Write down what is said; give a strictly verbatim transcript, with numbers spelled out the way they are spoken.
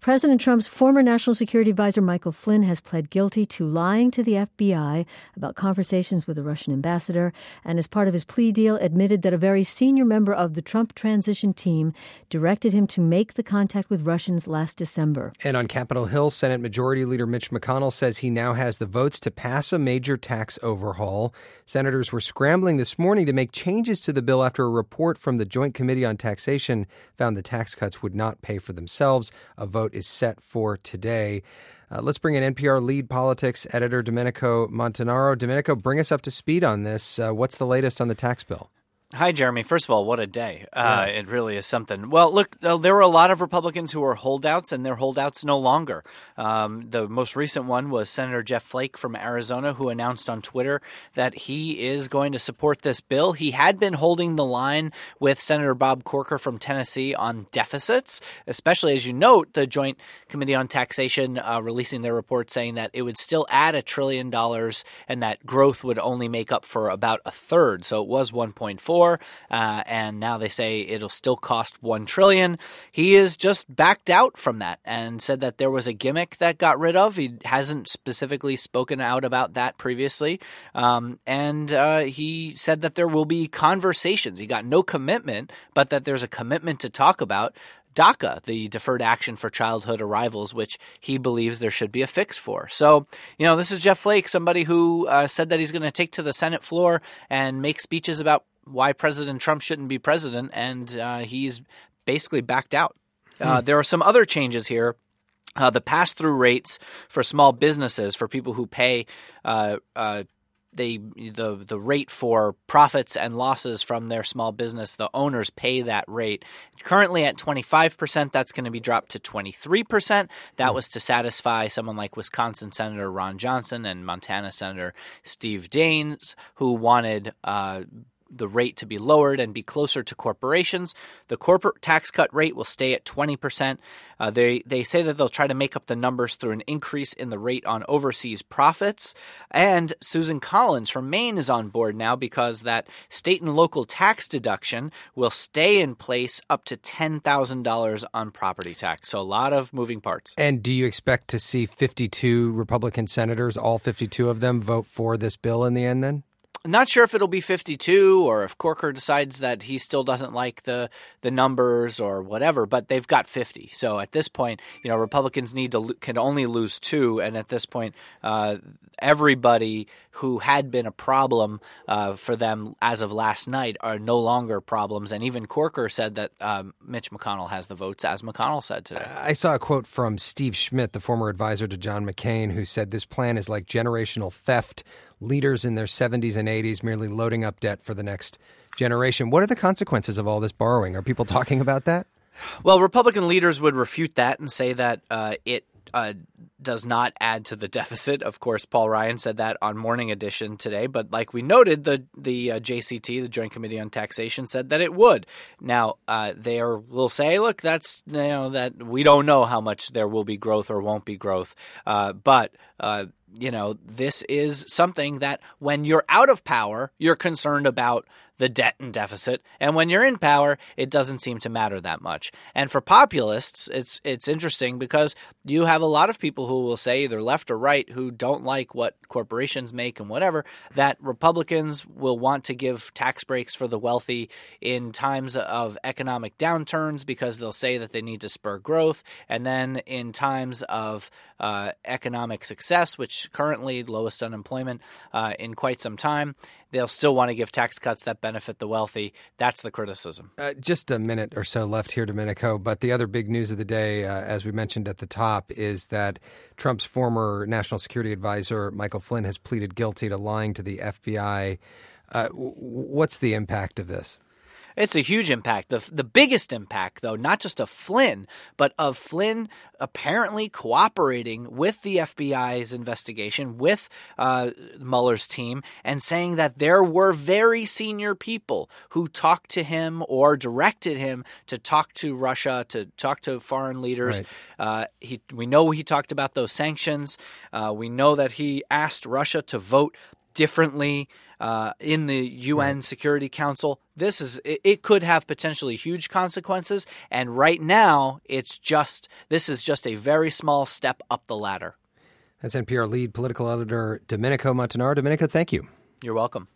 President Trump's former national security advisor Michael Flynn has pled guilty to lying to the F B I about conversations with the Russian ambassador, and as part of his plea deal admitted that a very senior member of the Trump transition team directed him to make the contact with Russians last December. And on Capitol Hill, Senate Majority Leader Mitch McConnell says he now has the votes to pass a major tax overhaul. Senators were scrambling this morning to make changes to the bill after a report from the Joint Committee on Taxation found the tax cuts would not pay for themselves. A vote is set for today. Uh, let's bring in N P R lead politics editor Domenico Montanaro. Domenico, bring us up to speed on this. Uh, what's the latest on the tax bill? Hi, Jeremy. First of all, what a day. Uh, yeah. It really is something. Well, look, uh, there were a lot of Republicans who were holdouts, and they're holdouts no longer. Um, the most recent one was Senator Jeff Flake from Arizona, who announced on Twitter that he is going to support this bill. He had been holding the line with Senator Bob Corker from Tennessee on deficits, especially, as you note, the Joint Committee on Taxation uh, releasing their report saying that it would still add a trillion dollars and that growth would only make up for about a third. So it was one point four. Uh, and now they say it'll still cost one trillion dollars. He is just backed out from that and said that there was a gimmick that got rid of. He hasn't specifically spoken out about that previously. Um, and uh, he said that there will be conversations. He got no commitment, but that there's a commitment to talk about DACA, the Deferred Action for Childhood Arrivals, which he believes there should be a fix for. So, you know, this is Jeff Flake, somebody who uh, said that he's going to take to the Senate floor and make speeches about why President Trump shouldn't be president, and uh, he's basically backed out. Uh, there are some other changes here. Uh, the pass-through rates for small businesses, for people who pay uh, uh, they the the rate for profits and losses from their small business, the owners pay that rate. Currently at twenty-five percent, that's going to be dropped to twenty-three percent. That was to satisfy someone like Wisconsin Senator Ron Johnson and Montana Senator Steve Daines, who wanted uh the rate to be lowered and be closer to corporations. The corporate tax cut rate will stay at twenty percent. Uh, they they say that they'll try to make up the numbers through an increase in the rate on overseas profits. And Susan Collins from Maine is on board now because that state and local tax deduction will stay in place up to ten thousand dollars on property tax. So a lot of moving parts. And do you expect to see fifty-two Republican senators, all fifty-two of them, vote for this bill in the end then? Not sure if it'll be fifty-two or if Corker decides that he still doesn't like the the numbers or whatever, but they've got fifty. So at this point, you know, Republicans need to can only lose two, and at this point, uh, everybody who had been a problem uh, for them as of last night are no longer problems. And even Corker said that um, Mitch McConnell has the votes, as McConnell said today. I saw a quote from Steve Schmidt, the former advisor to John McCain, who said this plan is like generational theft. Leaders in their seventies and eighties merely loading up debt for the next generation. What are the consequences of all this borrowing? Are people talking about that? Well, Republican leaders would refute that and say that uh, it uh, does not add to the deficit. Of course, Paul Ryan said that on Morning Edition today. But like we noted, the the uh, J C T, the Joint Committee on Taxation, said that it would. Now, uh, they are, will say, look, that's you know that we don't know how much there will be growth or won't be growth. Uh, but uh, you know, this is something that when you're out of power, you're concerned about the debt and deficit. And when you're in power, it doesn't seem to matter that much. And for populists, it's it's interesting because you have a lot of people who will say, either left or right, who don't like what corporations make and whatever, that Republicans will want to give tax breaks for the wealthy in times of economic downturns because they'll say that they need to spur growth. And then in times of uh, economic success, which currently lowest unemployment uh, in quite some time, they'll still want to give tax cuts that benefit the wealthy. That's the criticism. Uh, just a minute or so left here, Domenico. But the other big news of the day, uh, as we mentioned at the top, is that Trump's former national security advisor, Michael Flynn, has pleaded guilty to lying to the F B I. Uh, w- what's the impact of this? It's a huge impact. The the biggest impact, though, not just of Flynn, but of Flynn apparently cooperating with the F B I's investigation, with uh, Mueller's team, and saying that there were very senior people who talked to him or directed him to talk to Russia, to talk to foreign leaders. Right. Uh, he, we know he talked about those sanctions. Uh, we know that he asked Russia to vote differently uh, in the U N right. Security Council. This is it, it could have potentially huge consequences. And right now, it's just this is just a very small step up the ladder. That's N P R lead political editor Domenico Montanaro. Domenico, thank you. You're welcome.